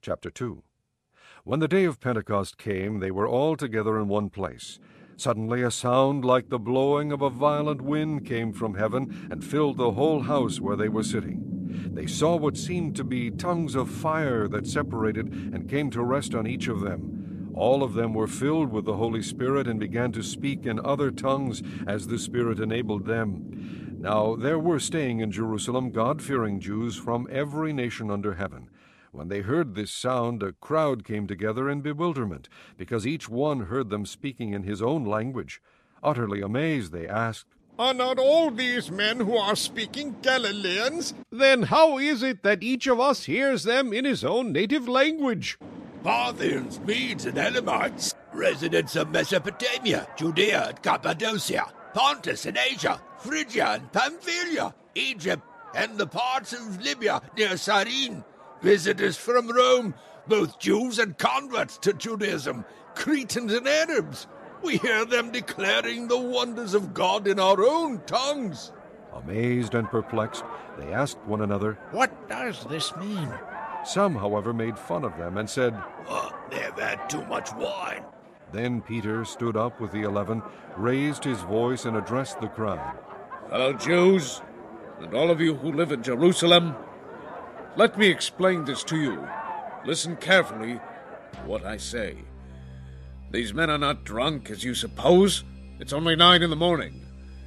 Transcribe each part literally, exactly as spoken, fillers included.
Chapter two. When the day of Pentecost came, they were all together in one place. Suddenly a sound like the blowing of a violent wind came from heaven and filled the whole house where they were sitting. They saw what seemed to be tongues of fire that separated and came to rest on each of them. All of them were filled with the Holy Spirit and began to speak in other tongues as the Spirit enabled them. Now there were staying in Jerusalem God-fearing Jews from every nation under heaven. When they heard this sound, a crowd came together in bewilderment, because each one heard them speaking in his own language. Utterly amazed, they asked, "Are not all these men who are speaking Galileans? Then how is it that each of us hears them in his own native language?" Parthians, Medes, and Elamites, residents of Mesopotamia, Judea and Cappadocia, Pontus and Asia, Phrygia and Pamphylia, Egypt, and the parts of Libya near Cyrene, visitors from Rome, both Jews and converts to Judaism, Cretans and Arabs. We hear them declaring the wonders of God in our own tongues." Amazed and perplexed, they asked one another, "What does this mean?" Some, however, made fun of them and said, Oh, they've had too much wine. Then Peter stood up with the eleven, raised his voice, and addressed the crowd. "Fellow Jews, and all of you who live in Jerusalem, let me explain this to you. Listen carefully to what I say. These men are not drunk, as you suppose. It's only nine in the morning.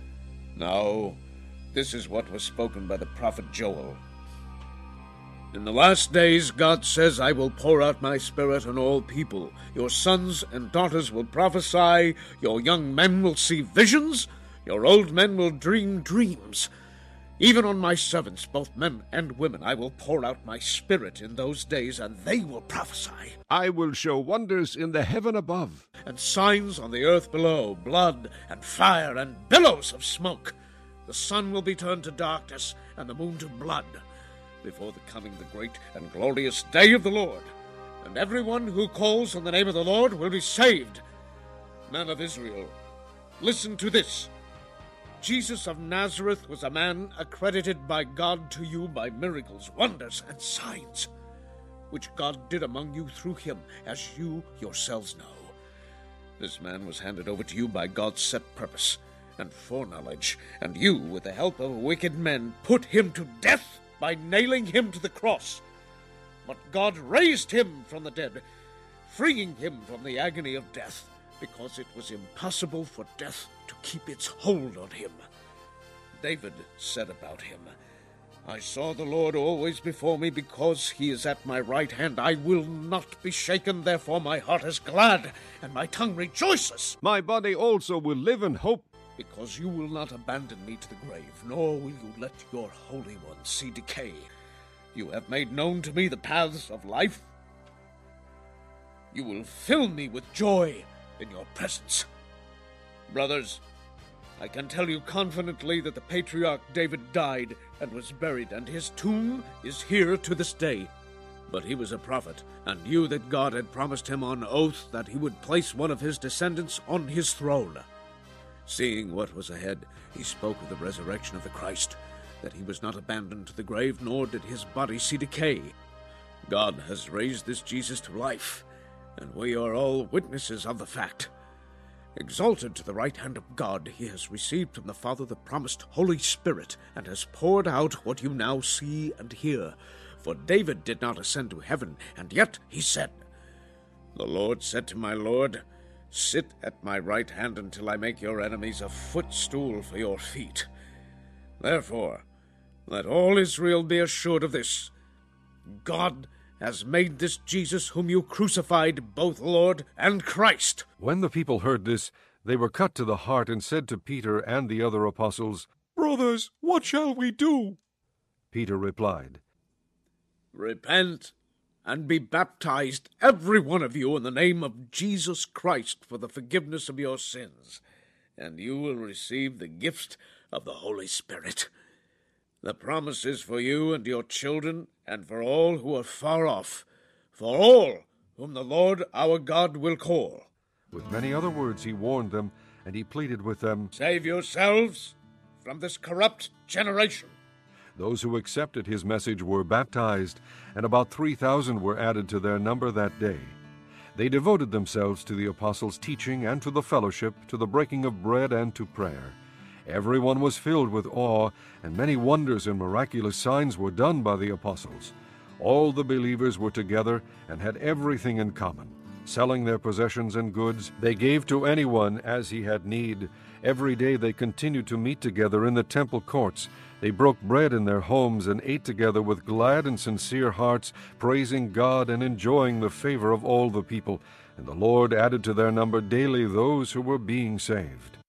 No, this is what was spoken by the prophet Joel. In the last days, God says, I will pour out my Spirit on all people. Your sons and daughters will prophesy, your young men will see visions, your old men will dream dreams. Even on my servants, both men and women, I will pour out my Spirit in those days, and they will prophesy. I will show wonders in the heaven above, and signs on the earth below, blood and fire and billows of smoke. The sun will be turned to darkness, and the moon to blood, before the coming of the great and glorious day of the Lord. And everyone who calls on the name of the Lord will be saved. Men of Israel, listen to this. Jesus of Nazareth was a man accredited by God to you by miracles, wonders, and signs, which God did among you through him, as you yourselves know. This man was handed over to you by God's set purpose and foreknowledge, and you, with the help of wicked men, put him to death by nailing him to the cross. But God raised him from the dead, freeing him from the agony of death, because it was impossible for death to keep its hold on him. David said about him, I saw the Lord always before me, because he is at my right hand. I will not be shaken, therefore my heart is glad, and my tongue rejoices. My body also will live in hope, because you will not abandon me to the grave, nor will you let your Holy One see decay. You have made known to me the paths of life. You will fill me with joy in your presence. Brothers, I can tell you confidently that the patriarch David died and was buried, and his tomb is here to this day. But he was a prophet, and knew that God had promised him on oath that he would place one of his descendants on his throne. Seeing what was ahead, he spoke of the resurrection of the Christ, that he was not abandoned to the grave, nor did his body see decay. God has raised this Jesus to life, and we are all witnesses of the fact. Exalted to the right hand of God, he has received from the Father the promised Holy Spirit, and has poured out what you now see and hear. For David did not ascend to heaven, and yet he said, The Lord said to my Lord, Sit at my right hand until I make your enemies a footstool for your feet. Therefore, let all Israel be assured of this. God has made this Jesus whom you crucified both Lord and Christ. When the people heard this, they were cut to the heart and said to Peter and the other apostles, Brothers, what shall we do? Peter replied, Repent and be baptized, every one of you, in the name of Jesus Christ for the forgiveness of your sins, and you will receive the gift of the Holy Spirit. The promise is for you and your children, and for all who are far off, for all whom the Lord our God will call. With many other words he warned them, and he pleaded with them, Save yourselves from this corrupt generation. Those who accepted his message were baptized, and about three thousand were added to their number that day. They devoted themselves to the apostles' teaching and to the fellowship, to the breaking of bread and to prayer. Everyone was filled with awe, and many wonders and miraculous signs were done by the apostles. All the believers were together and had everything in common. Selling their possessions and goods, they gave to anyone as he had need. Every day they continued to meet together in the temple courts. They broke bread in their homes and ate together with glad and sincere hearts, praising God and enjoying the favor of all the people. And the Lord added to their number daily those who were being saved.